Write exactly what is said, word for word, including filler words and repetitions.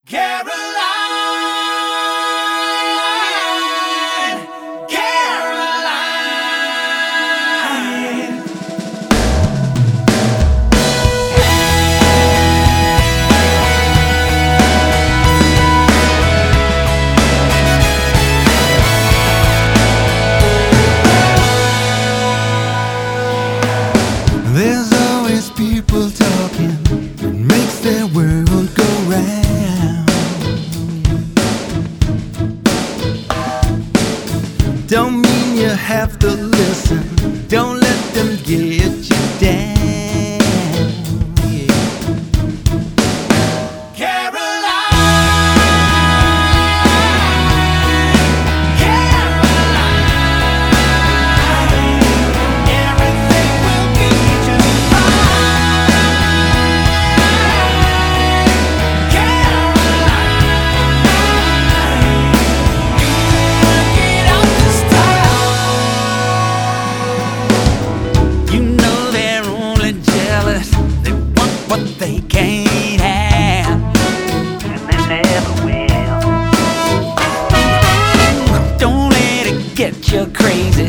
Caroline, Caroline. There's always people talking that makes their world go round. Don't mean you have to listen. Don't let them get you down. Yeah. Caroline, Caroline, everything will be just fine. Caroline, work it out this time. You know they're only jealous. They want what they can't have, and they never will. Don't let it get you crazy.